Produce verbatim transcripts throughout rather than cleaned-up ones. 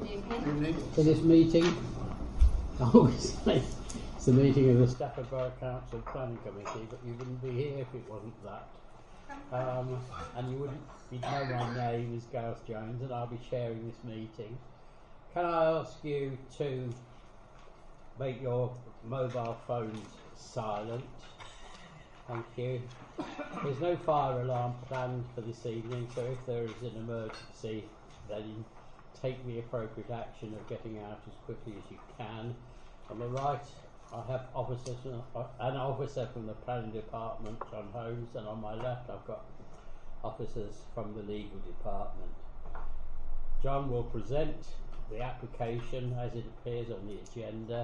Evening. For this meeting, obviously, it's the meeting of the Stafford Borough Council Planning Committee, but you wouldn't be here if it wasn't that. Um, and you wouldn't, you'd know my name is Gareth Jones, and I'll be chairing this meeting. Can I ask you to make your mobile phones silent? Thank you. There's no fire alarm planned for this evening, so if there is an emergency, then take the appropriate action of getting out as quickly as you can. On the right, I have officers, an officer from the planning department, John Holmes, and on my left, I've got officers from the legal department. John will present the application as it appears on the agenda.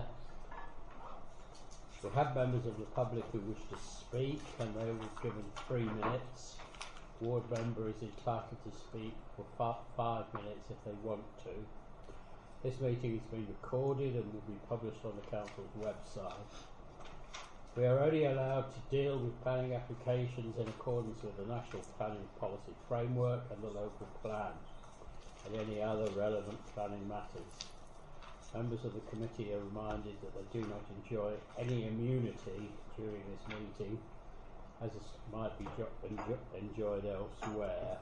We have members of the public who wish to speak, and they will be given three minutes. Ward member is entitled to speak for fi five minutes if they want to. This meeting is being recorded and will be published on the council's website. We are only allowed to deal with planning applications in accordance with the National Planning Policy Framework and the local plan, and any other relevant planning matters. Members of the committee are reminded that they do not enjoy any immunity during this meeting, as it might be enjo enjoyed elsewhere.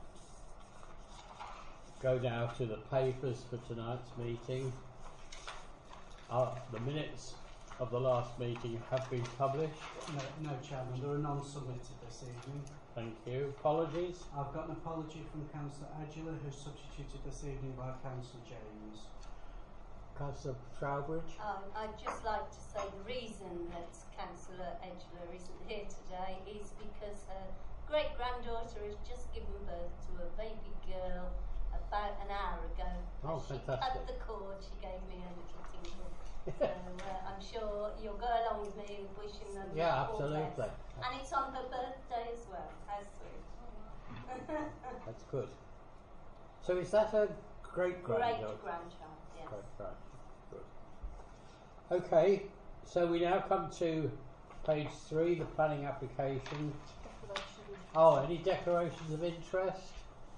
Go now to the papers for tonight's meeting. Uh, the minutes of the last meeting have been published. No, no, Chairman, they are non-submitted this evening. Thank you. Apologies? I've got an apology from Councillor Edgeler, who's substituted this evening by Councillor James. Councillor Trowbridge? Um, I'd just like to say the reason that Councillor Edgeler isn't here today is because her great-granddaughter has just given birth to a baby girl about an hour ago. Oh, As she fantastic. cut the cord, she gave me a little tinkle. So uh, I'm sure you'll go along with me wishing them Yeah, all the absolutely. best. And it's on her birthday as well. How sweet. That's good. So is that a great-granddaughter? Great-grandchild, yes. Great-grandchild. Good. Okay, so we now come to page three, the planning application. Oh, any declarations of interest?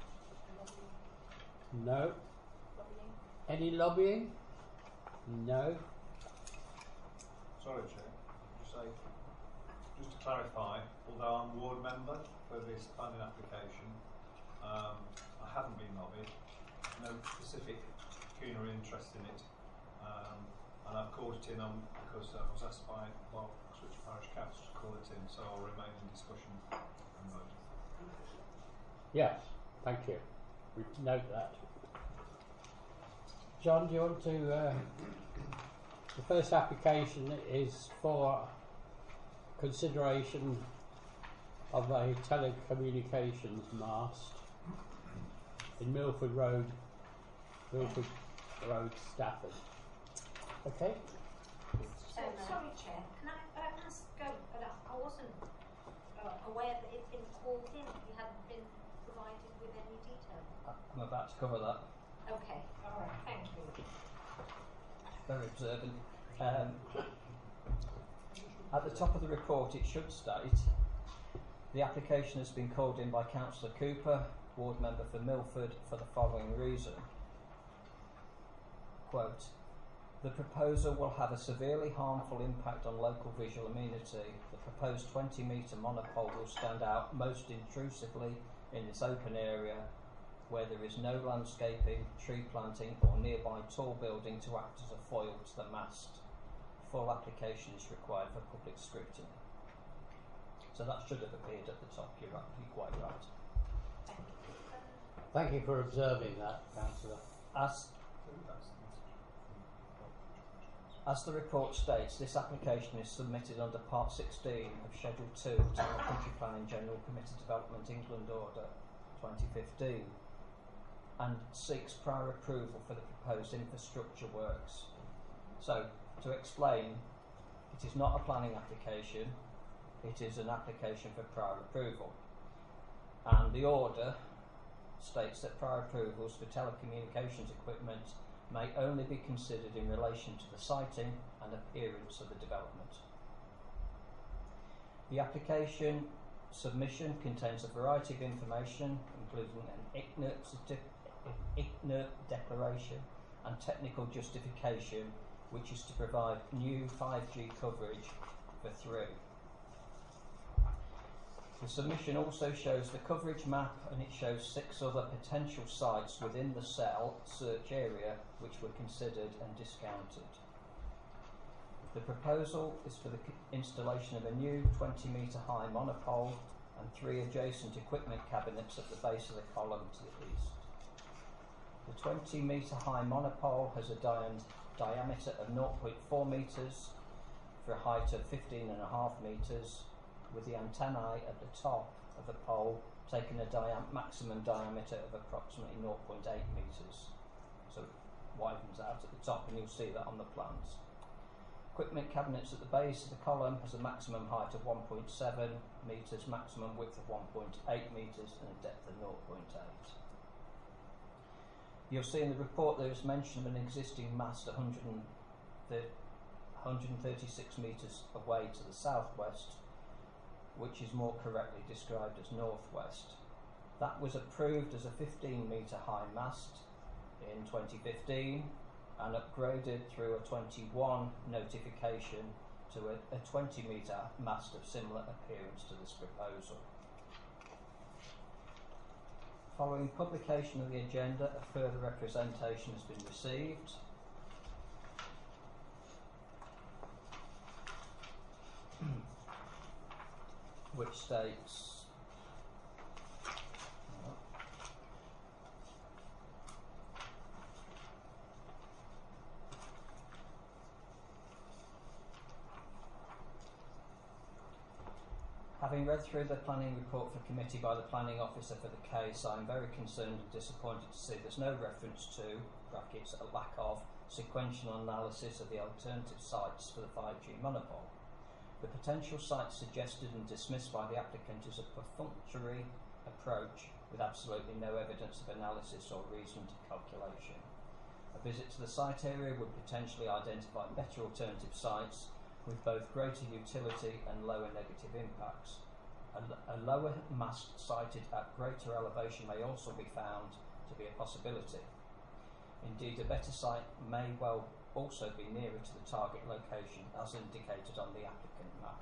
No. Any lobbying? No. Sorry, Chair. Just say, just to clarify, although I'm ward member for this planning application, um, I haven't been lobbied. No specific pecuniary interest in it, um, and I've called it in on because I was asked by well, Switch Parish Council to call it in, so I'll remain in discussion and vote. Yes, thank you. We note that. John, do you want to? Uh, the first application is for consideration of a telecommunications mast in Milford Road, Milford Road, Stafford. Okay. So, sorry, Chair. Can I uh, ask? Uh, I wasn't uh, aware that it'd been called in. You hadn't been provided with any detail. I'm about to cover that. Okay. All right. Thank you. Very observant. Um, at the top of the report it should state the application has been called in by Councillor Cooper, ward member for Milford, for the following reason. Quote, the proposal will have a severely harmful impact on local visual amenity. The proposed twenty metre monopole will stand out most intrusively in this open area where there is no landscaping, tree planting or nearby tall building to act as a foil to the mast. Full application is required for public scrutiny. So that should have appeared at the top, you're, right, you're quite right. Thank you. Thank you for observing that, Councillor. As, as the report states, this application is submitted under Part sixteen of Schedule two of Town and Country Planning General Committee Development England Order twenty fifteen. And seeks prior approval for the proposed infrastructure works. So, to explain, it is not a planning application, it is an application for prior approval. And the order states that prior approvals for telecommunications equipment may only be considered in relation to the siting and appearance of the development. The application submission contains a variety of information, including an I C N I R certificate I C N I R declaration, and technical justification, which is to provide new five G coverage for Three. The submission also shows the coverage map, and it shows six other potential sites within the cell search area which were considered and discounted. The proposal is for the installation of a new twenty metre high monopole and three adjacent equipment cabinets at the base of the column to the east. The twenty metre high monopole has a dia- diameter of zero point four metres for a height of fifteen and a half metres, with the antennae at the top of the pole taking a dia- maximum diameter of approximately zero point eight metres. So it widens out at the top, and you'll see that on the plans. Equipment cabinets at the base of the column has a maximum height of one point seven metres, maximum width of one point eight metres, and a depth of zero point eight. You'll see in the report there is mention of an existing mast one hundred thirty-six metres away to the southwest, which is more correctly described as northwest. That was approved as a fifteen metre high mast in twenty fifteen and upgraded through a twenty-one notification to a, a twenty metre mast of similar appearance to this proposal. Following publication of the agenda, a further representation has been received. Which states having read through the planning report for committee by the planning officer for the case, I am very concerned and disappointed to see there's no reference to, brackets, a lack of, sequential analysis of the alternative sites for the five G monopole. The potential site suggested and dismissed by the applicant is a perfunctory approach with absolutely no evidence of analysis or reasoned calculation. A visit to the site area would potentially identify better alternative sites with both greater utility and lower negative impacts. A, a lower mast sited at greater elevation may also be found to be a possibility. Indeed, a better site may well also be nearer to the target location as indicated on the applicant map.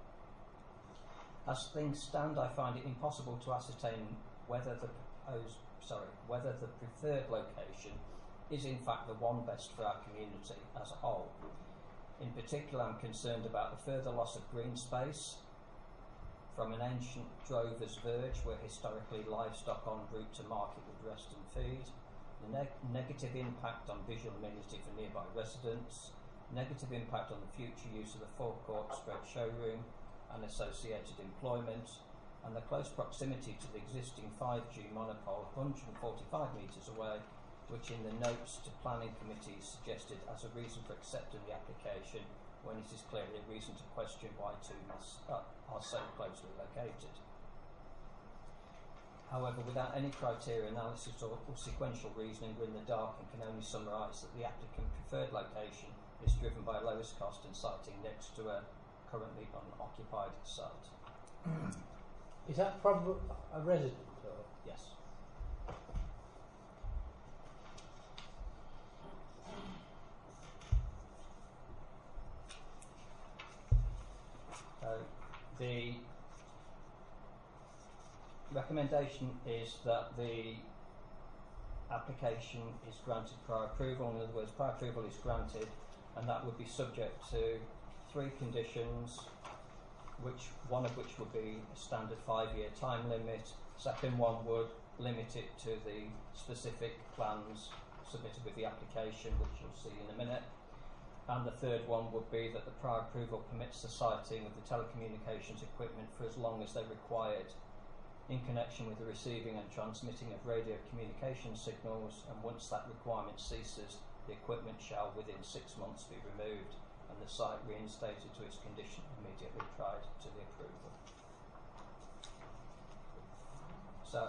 As things stand, I find it impossible to ascertain whether the proposed, sorry, whether the preferred location is in fact the one best for our community as a whole. In particular, I'm concerned about the further loss of green space from an ancient drover's verge where historically livestock en route to market would rest and feed, the neg- negative impact on visual amenity for nearby residents, negative impact on the future use of the forecourt spread showroom and associated employment, and the close proximity to the existing five G monopole one hundred forty-five metres away, which in the notes to planning committee is suggested as a reason for accepting the application when it is clearly a reason to question why two masts uh, are so closely located. However, without any criteria analysis or, or sequential reasoning, we're in the dark and can only summarise that the applicant preferred location is driven by lowest cost and siting next to a currently unoccupied site. Is that from a resident? Or? Yes. So the recommendation is that the application is granted prior approval. In other words, prior approval is granted, and that would be subject to three conditions, which one of which would be a standard five-year time limit. Second one would limit it to the specific plans submitted with the application, which you'll see in a minute. And the third one would be that the prior approval permits the siting of the telecommunications equipment for as long as they're required in connection with the receiving and transmitting of radio communication signals, and once that requirement ceases, the equipment shall within six months be removed and the site reinstated to its condition immediately prior to the approval. So,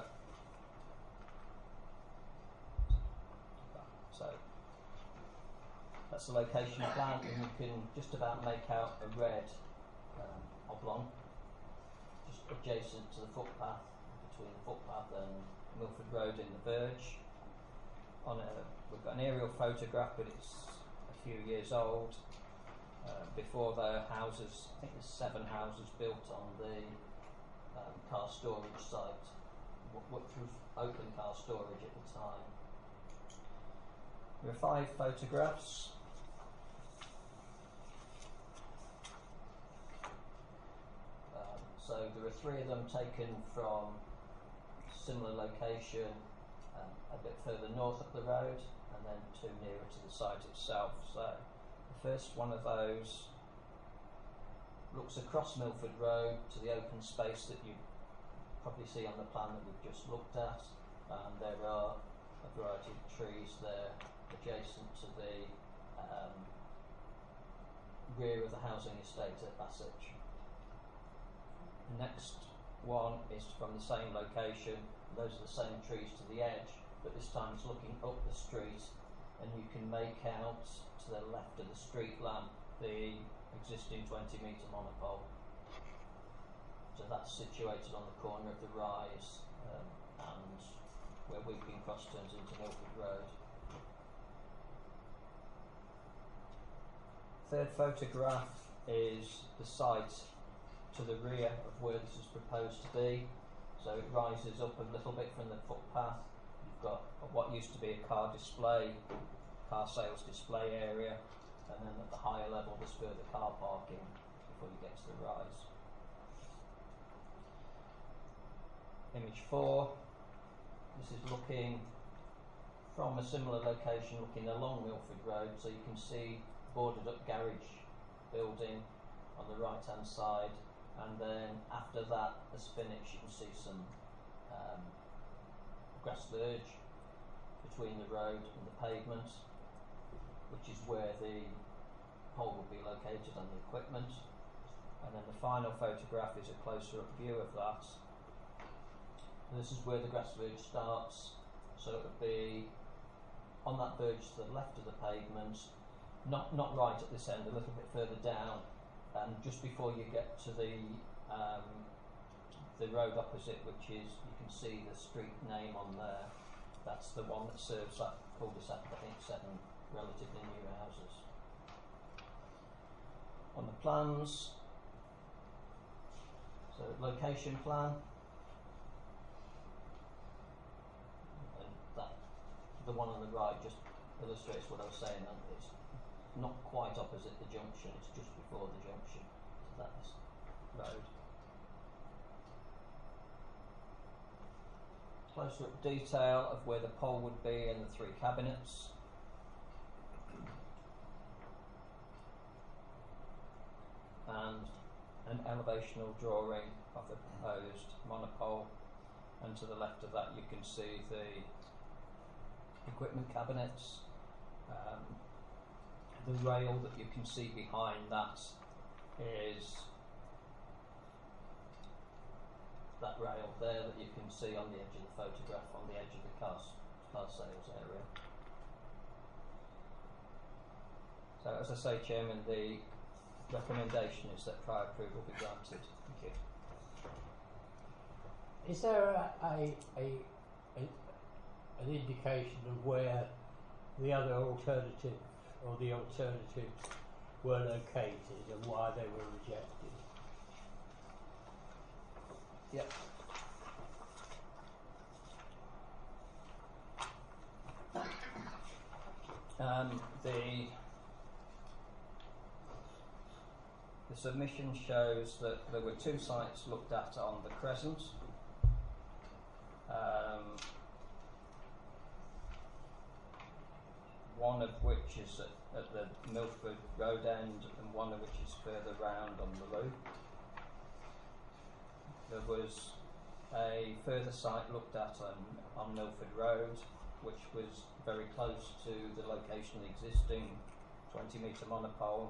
so that's the location plan, and you can just about make out a red um, oblong just adjacent to the footpath, between the footpath and Milford Road in the Verge, on a we've got an aerial photograph, but it's a few years old. Uh, before the houses, I think there's seven houses built on the um, car storage site, wh- which was open car storage at the time. There are five photographs. Um, so there are three of them taken from similar location um, a bit further north up the road, and then two nearer to the site itself. So the first one of those looks across Milford Road to the open space that you probably see on the plan that we've just looked at, and there are a variety of trees there adjacent to the um, rear of the housing estate at Bassett. The next one is from the same location. Those are the same trees to the edge, but this time it's looking up the street, and you can make out to the left of the street lamp the existing twenty metre monopole. So that's situated on the corner of the rise, um, and where Weeping Cross turns into Milford Road. Third photograph is the site to the rear of where this is proposed to be. So it rises up a little bit from the footpath. You've got what used to be a car display, car sales display area, and then at the higher level there's further car parking before you get to the rise. Image four, this is looking from a similar location, looking along Milford Road, so you can see boarded up garage building on the right hand side, and then after that as finished you can see some um, grass verge between the road and the pavement, which is where the pole will be located and the equipment. And then the final photograph is a closer up view of that. And this is where the grass verge starts, so it would be on that verge to the left of the pavement, not not right at this end, a little bit further down, and just before you get to the um, the road opposite, which is, you can see the street name on there. That's the one that serves that cul-de-sac, I think seven relatively new houses. On the plans, so location plan, and that the one on the right just illustrates what I was saying, and it's not quite opposite the junction, it's just before the junction to that road. Closer up detail of where the pole would be and the three cabinets. And an elevational drawing of the proposed monopole, and to the left of that you can see the equipment cabinets. Um, the rail that you can see behind that is that rail there that you can see on the edge of the photograph, on the edge of the car, car sales area. So as I say, Chairman, the recommendation is that prior approval be granted. Thank you. Is there a, a, a, a an indication of where the other alternative or the alternatives were located and why they were rejected? Yep. Um, the the submission shows that there were two sites looked at on the Crescent. Um, one of which is at, at the Milford Road end, and one of which is further round on the loop. There was a further site looked at on, on Milford Road, which was very close to the location of the existing twenty metre monopole.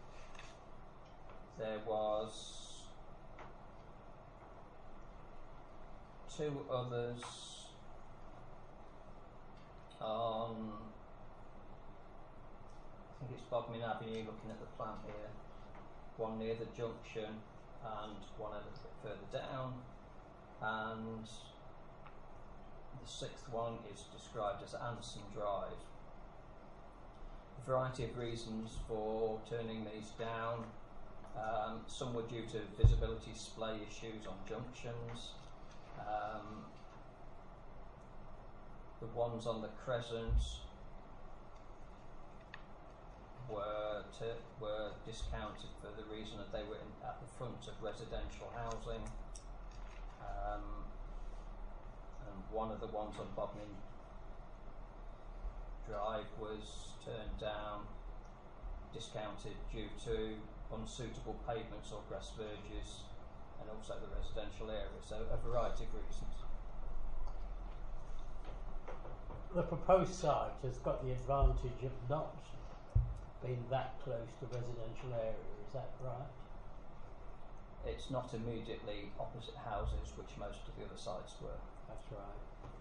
There was two others on, I think it's Bodmin Avenue, looking at the plan here, one near the junction and one a little bit further down, and the sixth one is described as Anson Drive. variety of reasons for turning these down. Um, some were due to visibility display issues on junctions. Um, the ones on the Crescent were to, were discounted for the reason that they were in, at the front of residential housing. Um, and one of the ones on Bodmin Drive was turned down, discounted due to unsuitable pavements or grass verges, and also the residential area, so a variety of reasons. The proposed site has got the advantage of not being that close to residential area, is that right? It's not immediately opposite houses, which most of the other sites were. That's right.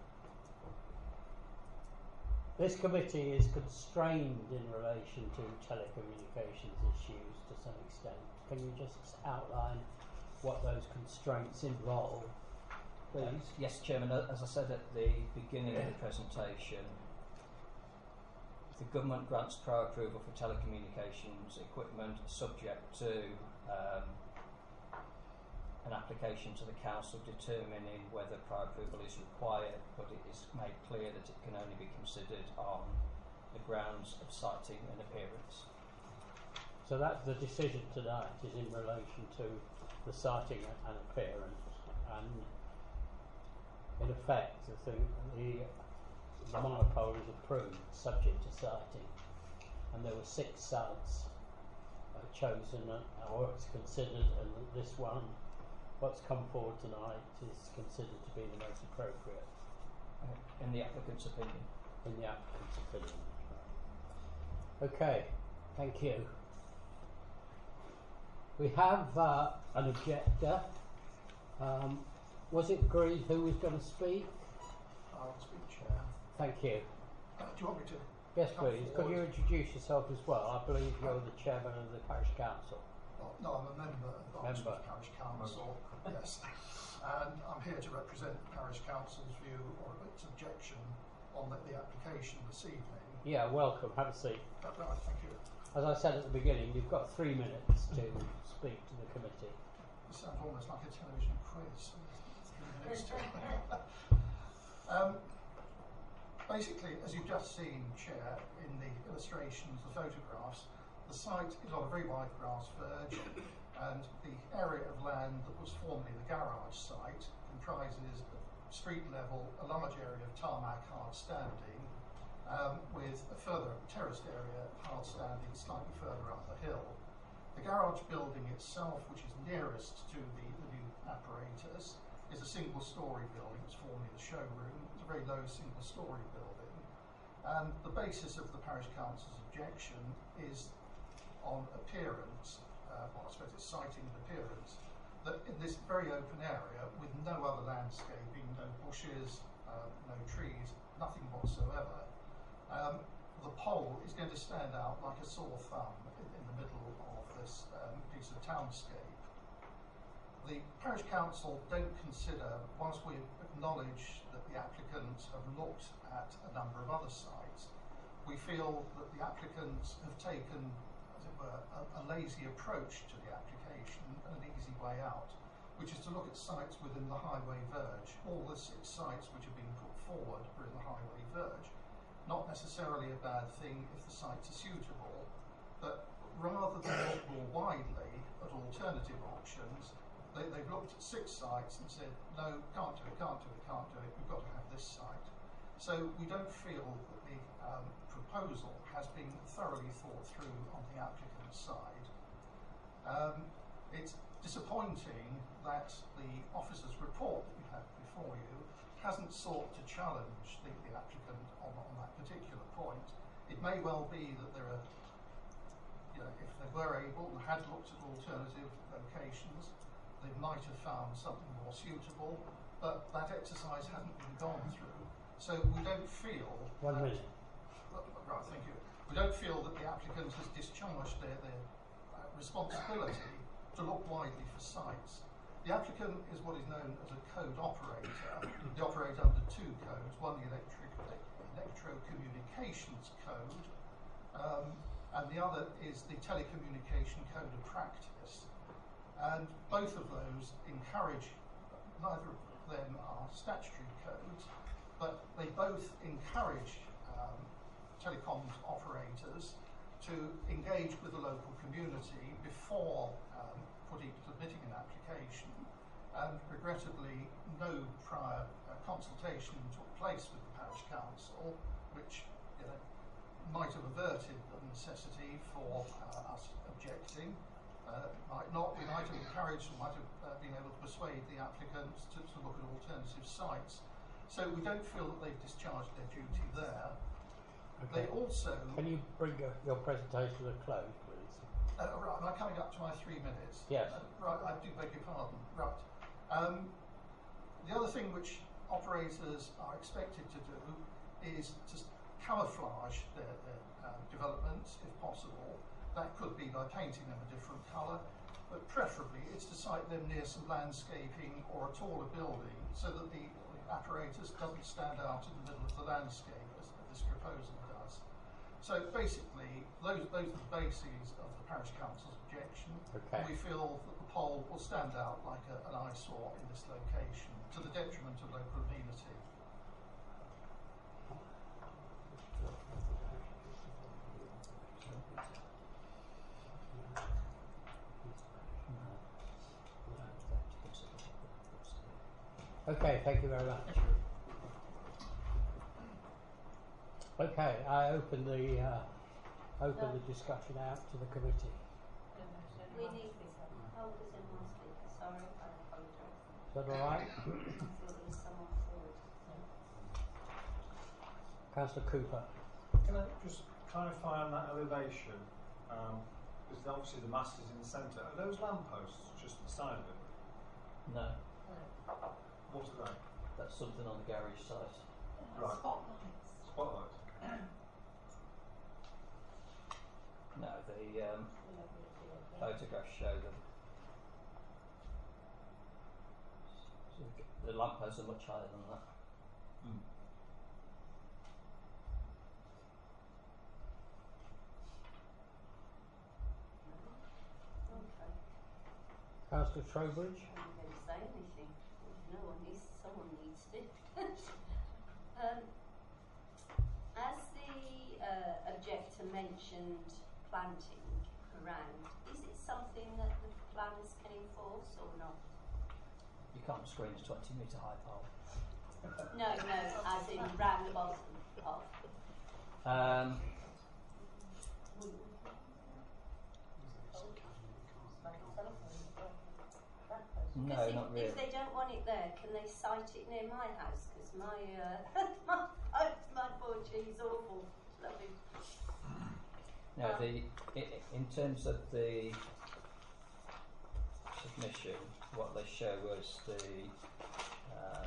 This committee is constrained in relation to telecommunications issues to some extent. Can you just outline what those constraints involve, please? Uh, yes, Chairman. As I said at the beginning of the presentation, the government grants prior approval for telecommunications equipment subject to um, an application to the council determining whether prior approval is required, but it is made clear that it can only be considered on the grounds of sighting and appearance. So that's the decision tonight, is in relation to the sighting and appearance, and in effect I think the, the monopole is approved subject to sighting, and there were six sites uh, chosen uh, or it's considered, and this one, what's come forward tonight, is considered to be the most appropriate. Uh, in the applicant's opinion. In the applicant's opinion. Okay, thank you. We have uh, an objector. Um, was it agreed who was going to speak? I'll speak, Chair. Thank you. Uh, do you want me to? Yes, come please. Could you forward? introduce yourself as well? I believe you're the chairman of the parish council. Oh, no, I'm a member of the Member. Oxford Parish Council. Yes. And I'm here to represent the Parish Council's view or its objection on the, the application this evening. Yeah, welcome. Have a seat. Uh, right, thank you. As I said at the beginning, you've got three minutes to speak to the committee. This sounds almost like a television quiz. Three minutes to um, basically, as you've just seen, Chair, in the illustrations, the photographs, the site is on a very wide grass verge, and the area of land that was formerly the garage site comprises of street level, a large area of tarmac hard standing, um, with a further terraced area of hard standing slightly further up the hill. The garage building itself, which is nearest to the, the new apparatus, is a single story building. It was formerly the showroom. It's a very low single story building. And the basis of the Parish Council's objection is on appearance, uh, well, I suppose it's sighting and appearance, that in this very open area with no other landscaping, no bushes, uh, no trees, nothing whatsoever, um, the pole is going to stand out like a sore thumb in, in the middle of this um, piece of townscape. The Parish Council don't consider, once we acknowledge that the applicants have looked at a number of other sites, we feel that the applicants have taken, as it were, a, a lazy approach to the application, an easy way out, which is to look at sites within the highway verge. All the six sites which have been put forward are in the highway verge. Not necessarily a bad thing if the sites are suitable, but rather than look more widely at alternative options, they, they've looked at six sites and said, no, can't do it, can't do it, can't do it, we've got to have this site. So we don't feel that the um, proposal has been thoroughly thought through on the applicant's side. Um, it's disappointing that the officer's report that you have before you hasn't sought to challenge the, the applicant on, on that particular point. It may well be that there are, you know, if they were able and had looked at alternative locations, they might have found something more suitable, but that exercise hasn't been gone through. So we don't feel... One that, minute. Right, thank you. We don't feel that the applicant has discharged their, their uh, responsibility to look widely for sites. The applicant is what is known as a code operator. They operate under two codes, one the electric, electro-communications code, um, and the other is the Telecommunication Code of Practice. And both of those encourage, neither of them are statutory codes, but they both encourage um, telecoms operators to engage with the local community before um, putting, submitting an application. And regrettably, no prior uh, consultation took place with the parish council, which you know, might have averted the necessity for uh, us objecting. Uh, might not, we might have encouraged, or might have uh, been able to persuade the applicants to, to look at alternative sites. So we don't feel that they've discharged their duty there. Okay. They also... Can you bring your, your presentation to a close, please? Uh, right, am I coming up to my three minutes? Yes. Uh, right, I do beg your pardon. Right. Um, the other thing which operators are expected to do is to camouflage their, their uh, developments, if possible. That could be by painting them a different colour, but preferably it's to site them near some landscaping or a taller building so that the apparatus doesn't stand out in the middle of the landscape as this proposal does. So basically, those, those are the bases of the parish council's objection. Okay. We feel that the pole will stand out like a, an eyesore in this location to the detriment of local amenity. Okay, thank you very much. Okay, I open the uh, open the discussion out to the committee. We need this. Oh, there's a more speaker. Sorry, I apologise. Is that all right? I thought there was someone forward. Councillor Cooper. Can I just clarify on that elevation? Um, because obviously the mast is in the centre. Are those lampposts just at the side of it? No, What are they? that's something on the garage site. Right. Spotlights. Spotlights. No, the um, photographs show them. So the lampposts are much higher than that. Mm. Okay. Councillor Trowbridge. I'm not going to say anything. No one needs, someone needs to. um, as the uh, objector mentioned planting around, is it something that the planners can enforce or not? You can't screen a twenty metre high pole. No, no, as in round the bottom of. Um, no, Because not if, really. if they don't want it there, can they site it near my house? Because my, uh, my, my four G is awful. Lovely. No, Um, the I, in terms of the submission, what they show was the um,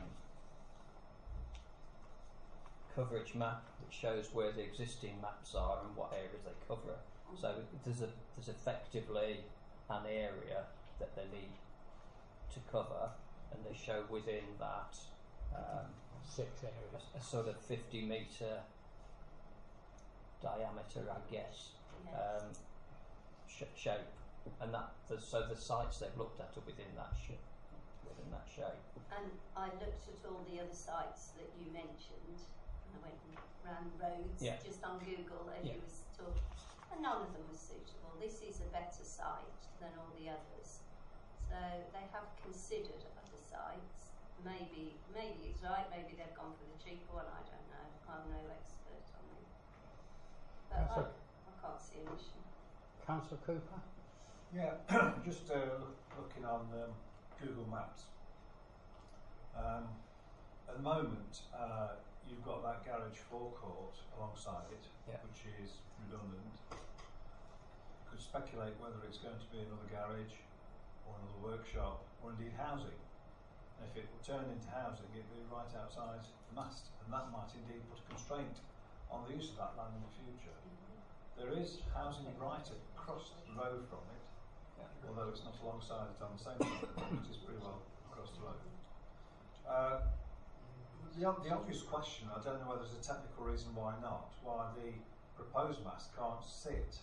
coverage map, which shows where the existing maps are and what areas they cover. So there's a there's effectively an area that they need to cover, and they show within that um, Six areas. a, a sort of fifty metre diameter, I guess, Yes. um, sh- shape, and that the, so the sites they've looked at are within that sh- within that shape. And I looked at all the other sites that you mentioned, and I went round roads Yeah. just on Google as Yeah. you was talking, and none of them was suitable. This is a better site than all the others. So they have considered other sites. Maybe maybe it's right, maybe they've gone for the cheaper one, I don't know. I'm no expert on it. But That's I, okay. I can't see an issue. Councillor Cooper. Yeah, just uh, look, looking on um, Google Maps. Um, at the moment, uh, you've got that garage forecourt alongside it, Yeah. which is redundant. Could speculate whether it's going to be another garage or another workshop or indeed housing. And if it will turn into housing, it'll be right outside the mast, and that might indeed put a constraint on the use of that land in the future. There is housing right across the road from it, Yeah. although it's not alongside it on the same side, which is pretty well across the road. Uh, the, ob- the obvious question, I don't know whether there's a technical reason why not, why the proposed mast can't sit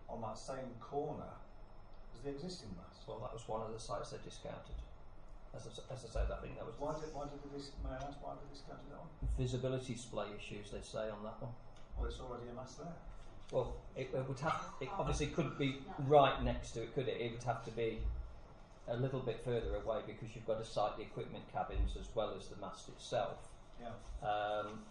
on that same corner as the existing mast. Well, that was one of the sites they discounted. As I, s- as I said, I think that was Why did, why did they dis- may I ask why they discounted that one? visibility display issues, they say, on that one. Well, it's already a mast there. Well, it, it would have. It obviously couldn't be right next to it, could it? It would have to be a little bit further away because you've got to site the equipment cabins as well as the mast itself. Yeah. Um,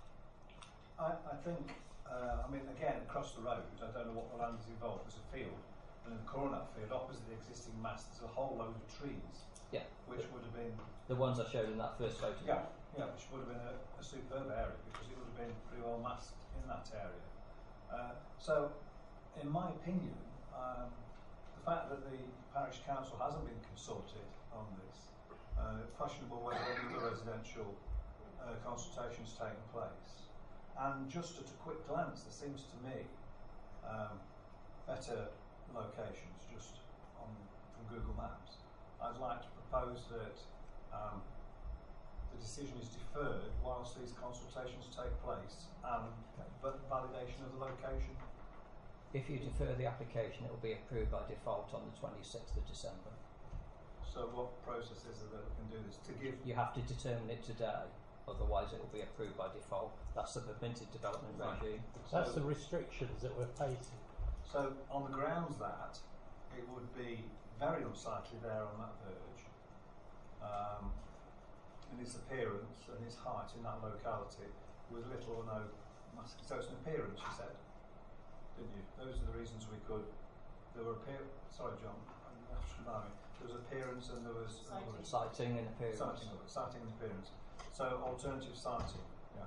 I, I think, uh, I mean, again, across the road, I don't know what the land is involved, there's a field, and in the corner of that field, opposite the existing mast, there's a whole load of trees, yeah, which would have been, the ones I showed in that first yeah, photograph. yeah, which would have been a, a superb area because it would have been pretty well masked in that area. Uh, so, in my opinion, um, the fact that the parish council hasn't been consulted on this, uh, questionable whether any other residential uh, consultations taken place. And just at a quick glance, there seems to me um, better locations just on from Google Maps. I'd like to propose that um, the decision is deferred whilst these consultations take place and but validation of the location. If you defer the application, it will be approved by default on the twenty-sixth of December. So what process is there that we can do this? To give You have to determine it today, otherwise it will be approved by default. That's the permitted development Right. regime. That's So- the restrictions that we're facing. So on the grounds that it would be very unsightly there on that verge, um, in its appearance and its height in that locality, with little or no mask. So it's an appearance, you said, didn't you? Those are the reasons we could. There were appear. Sorry, John. You have to remind me. There was appearance and there was Sighting. Sighting and appearance. Sighting, sighting and appearance. So alternative sighting. Yeah.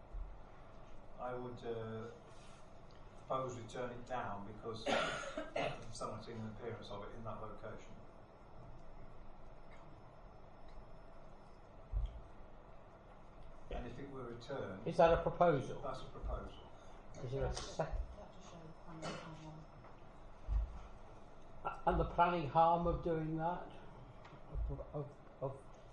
I would uh, propose we turn it down because of the sighting and appearance of it in that location. And if it were returned, Is that a proposal? that's a proposal. Is there a sec- and the planning harm of doing that? Of, of, of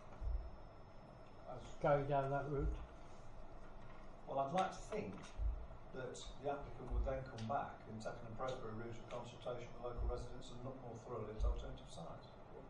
As going down that route? Well, I'd like to think that the applicant would then come back and take an appropriate route of consultation with local residents and look more thoroughly at alternative sites.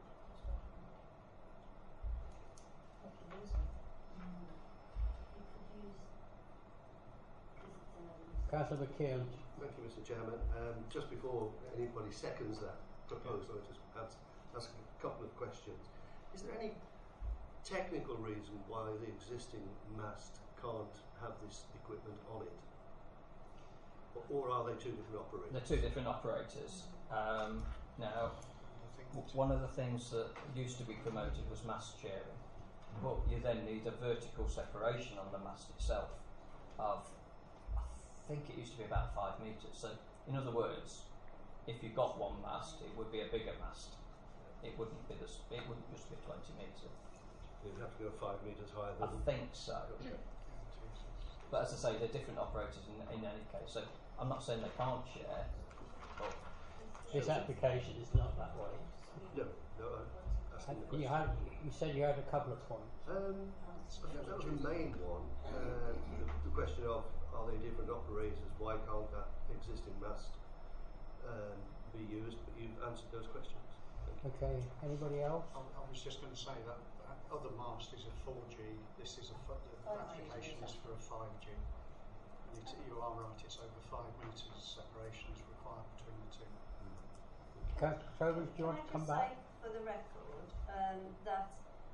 Councillor McKeon. Thank you, Mister Chairman. Um, just before anybody seconds that proposal, I just have to ask a couple of questions. Is there any technical reason why the existing mast can't have this equipment on it? Or, or are they two different operators? They're two different operators. Um, now, w- one of the things that used to be promoted was mast sharing, but you then need a vertical separation on the mast itself of, I think it used to be about five metres. So, in other words, if you got one mast, it would be a bigger mast. It wouldn't be this. It wouldn't just be twenty metres. You'd have to go five metres higher I than think so. But as I say, they're different operators in, in any case. So I'm not saying they can't share. But This application is not that way. No, no, I'm asking the You, question. had, you said you had a couple of points. Um, okay, that was the main one. Uh, the, the question of are they different operators? Why can't that existing mast um, be used? But you've answered those questions. Okay, anybody else? I, I was just going to say that that other mast is a four G. This is a f- the Five G, application is for a five G. And it, you are right. It's over five metres separation is required between the two. Councillor Tobin, do you want to come Can I back? just say for the record um, that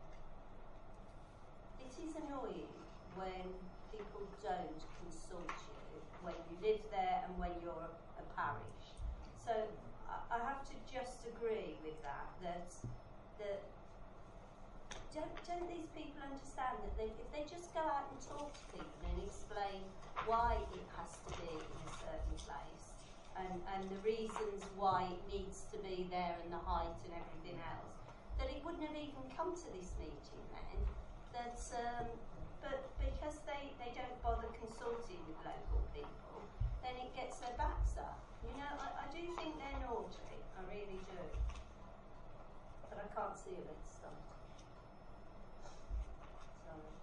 it is annoying when people don't consult you when you live there and when you're a, a parish. So I, I have to just agree with that, that that don't, don't these people understand that they, if they just go out and talk to people and explain why it has to be in a certain place and, and the reasons why it needs to be there and the height and everything else, that it wouldn't have even come to this meeting then. That, um, but because they, they don't bother consulting with local people, then it gets their backs up. You know, I, I do think they're naughty, I really do. But I can't see a red start. Sorry.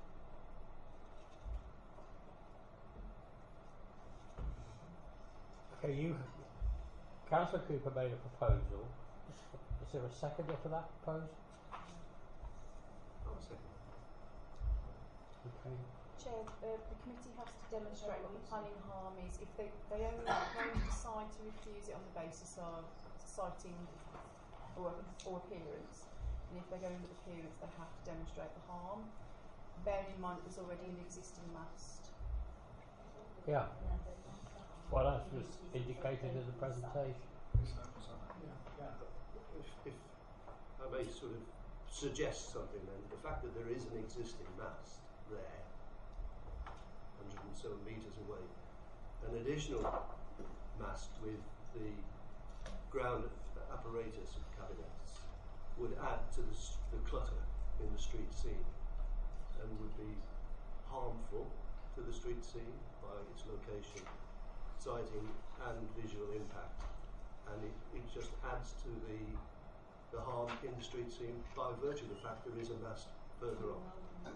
Okay, you, Councillor Cooper made a proposal. Is there a seconder for that proposal? I'll second. Okay. Chair, uh, the committee has to demonstrate what the planning harm is. If they, they only, they only decide to refuse it on the basis of citing or, or appearance, and if they're going with appearance, they have to demonstrate the harm. Bearing in mind that there's already an existing mast. Yeah. Well, that was indicated in the presentation. Yeah. If, if I may sort of suggest something then, the fact that there is an existing mast there, one hundred and seven metres away, an additional mast with the ground apparatus of cabinets would add to the, the clutter in the street scene and would be harmful to the street scene by its location, sighting and visual impact, and it, it just adds to the the harm in the street scene by virtue of the fact there is a mast further on.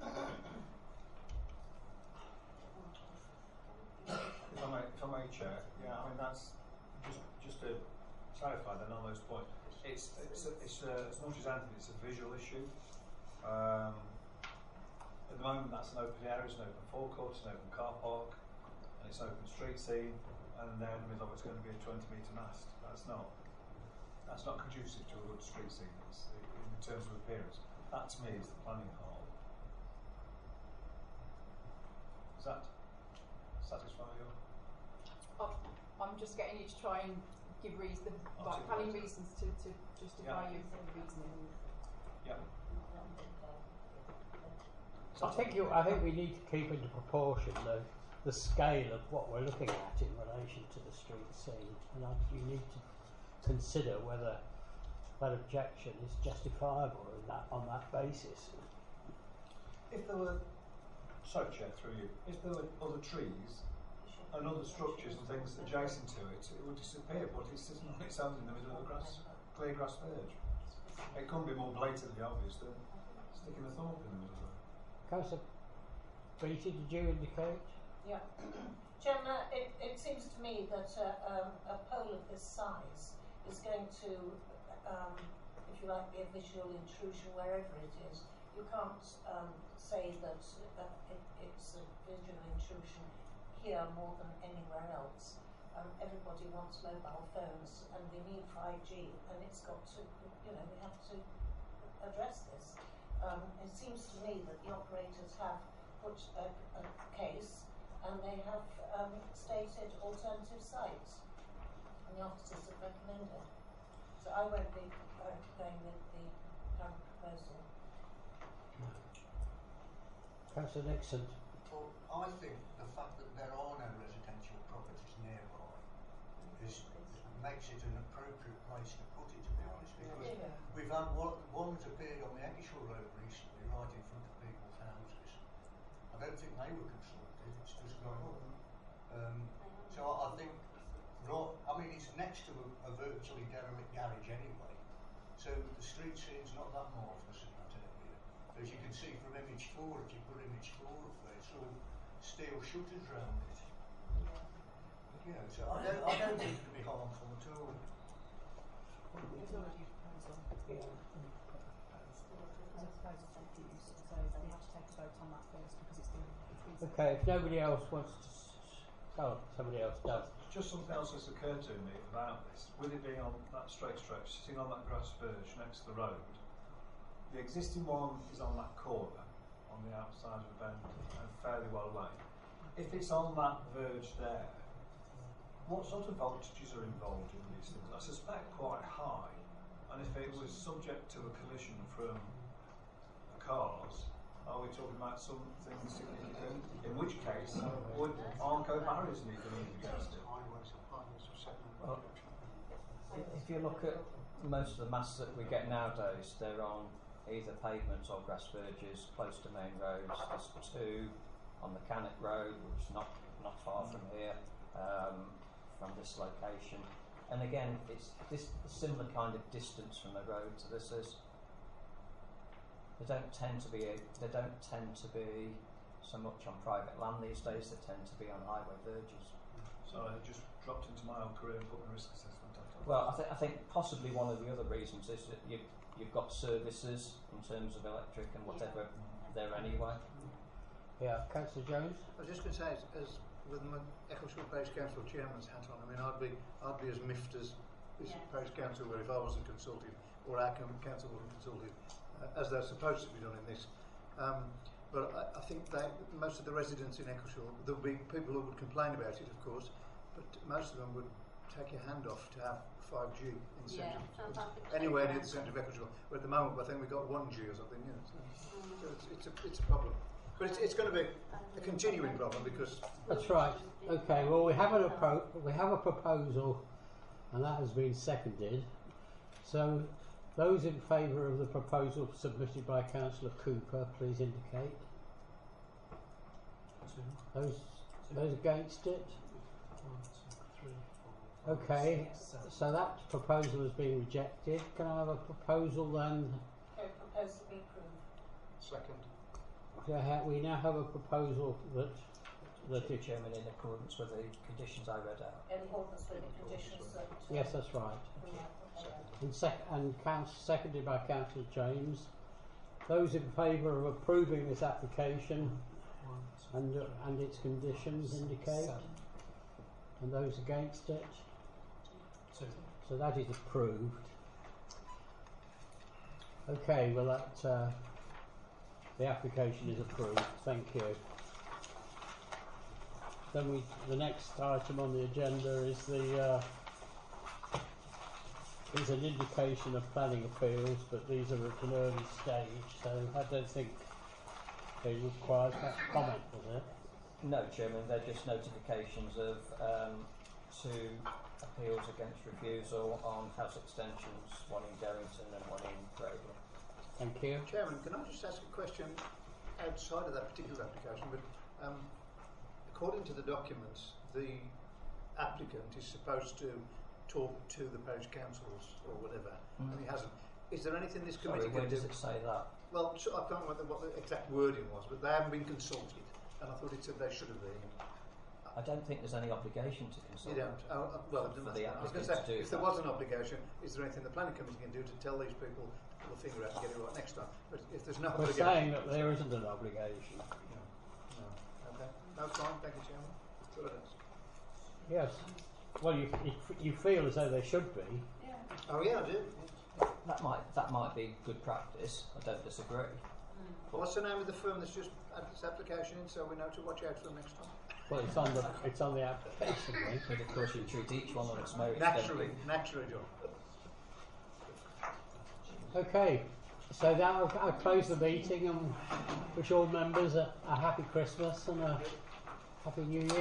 If I may, if I may, Chair, yeah, I mean that's just just to clarify then on those points. It's it's a, it's a, as much as anything, it's a visual issue. Um, at the moment, that's an open area, it's an open forecourt, it's an open car park, and it's an open street scene. And then we thought it's going to be a twenty metre mast. That's not. That's not conducive to a good street scene. It's, in terms of appearance, that to me is the planning harm. Does that satisfy your? Oh, I'm just getting you to try and give reason, the right planning reasons to, to justify Yeah. your reasoning. Yeah. I think you, I think we need to keep into proportion the the scale of what we're looking at in relation to the street scene, and I, you need to consider whether that objection is justifiable in that, on that basis. If there were, sorry, Chair, through you, if there were other trees and other structures and things adjacent to it, it would disappear, but it's sitting on its own in the middle of a grass, clear grass verge. It couldn't be more blatantly obvious than sticking a thorn in the middle of it. Councillor Beattie, did you indicate? Yeah. Gemma, it, it seems to me that uh, um, a pole of this size is going to, um, if you like, be a visual intrusion wherever it is. You can't um, say that uh, it, it's a visual intrusion here more than anywhere else. Um, everybody wants mobile phones and we need five G, and it's got to, you know, we have to address this. Um, it seems to me that the operators have put a, a case and they have um, stated alternative sites, and the officers have recommended. So I won't be uh, going with the current proposal. Councillor Nixon. Well, I think the fact that there are no residential properties nearby is, makes it an appropriate place to put it, to be honest, because Yeah. we've had one, one that appeared on the Eggishaw Road recently, right in front of people's houses. I don't think they were consulted, it's just gone up. Um, so I, I think, right, I mean, it's next to a, a virtually derelict garage anyway, so the street scene's not that marvellous in that area. As you can see from image four, if you put image four up there, it's all steel shutters round it. You know, so I don't, I don't think it would be harmful at all. There's already a proposal. There's a proposal for use, so we have to take a vote on that first because it's been, it's been Okay, if nobody else wants to, s- oh, somebody else does. Just something else that's occurred to me about this, with it being on that straight stretch, sitting on that grass verge next to the road, the existing one is on that corner, on the outside of the bend, and fairly well away. If it's on that verge there, what sort of voltages are involved in these things? I suspect quite high, and if it was subject to a collision from cars, are we talking about something significant? In which case, would Arco barriers need to be adjusted? Well, if you look at most of the masts that we get nowadays, they're on either pavements or grass verges close to main roads. There's two on the Cannock Road, which is not, not far from here, um, from this location. And again, it's this similar kind of distance from the road to this is. They don't tend to be. They don't tend to be so much on private land these days. They tend to be on highway verges. So just dropped into my own career and put my risk assessment on top. Well, I think I think possibly one of the other reasons is that you've you've got services in terms of electric and whatever there anyway. Yeah, Councillor Jones. I was just going to say, as, as with my Eccleshall Parish Council chairman's hat on, I mean, I'd be I'd be as miffed as this Yeah. parish council were if I wasn't consulted, or our coun- council wasn't consulted, uh, as they're supposed to be done in this. Um, but I, I think that most of the residents in Eccleshall, there'll be people who would complain about it, of course, but most of them would take your hand off to have five G in the Yeah, centre, sounds like a anywhere near playground. the centre of Eccleshall. But at the moment, I think we've got one G or something. You know, so, Mm. so it's, it's a it's a problem. But it's, it's going to be a continuing problem because That's right. Okay. Well, we have a pro- we have a proposal, and that has been seconded. So, those in favour of the proposal submitted by Councillor Cooper, please indicate. Those those against it. Okay. So that proposal has been rejected. Can I have a proposal then? Okay, propose to be approved. second. We ha- We now have a proposal that that The it, chairman, in accordance with the conditions I read out. In accordance with the conditions that. uh, yes, that's right. Yeah, okay. And, sec- and council, seconded by Councillor James. Those in favour of approving this application and uh, and its conditions indicate. And those against it. So that is approved. Okay, well that uh, the application is approved. Thank you. Then we, the next item on the agenda is the uh, is an indication of planning appeals, but these are at an early stage, so I don't think they require that comment, does it? No, Chairman, they're just notifications of um, two appeals against refusal on house extensions, one in Derrington and one in Cradle. Thank you. Chairman, can I just ask a question outside of that particular application? But um, according to the documents, the applicant is supposed to talk to the parish councils or whatever, Mm. and he hasn't. Is there anything this Sorry, committee where can do? does it say that? Well, so I can't remember what the exact wording was, but they haven't been consulted, and I thought it said they should have been. I don't think there's any obligation to consult. You don't. Oh, uh, well, For it doesn't the matter. I was going applicant to say, to do if there that. was an obligation, is there anything the planning committee can do to tell these people to pull the finger out and get it right next time? But if there's no We're obligation, saying that there isn't an obligation. No. No. Okay, that's fine. Thank you, Chairman. Good answer. Yes. Well, you, you you feel as though they should be. Oh yeah, I do. That might that might be good practice. I don't disagree. Well, what's the name of the firm that's just had this application in, so we know to watch out for them next time? Well, it's on the it's on the application link. But of course, you treat each one on its merits. Naturally, don't you? naturally, John. Okay. So now I close the meeting and wish all members a, a happy Christmas and a happy New Year.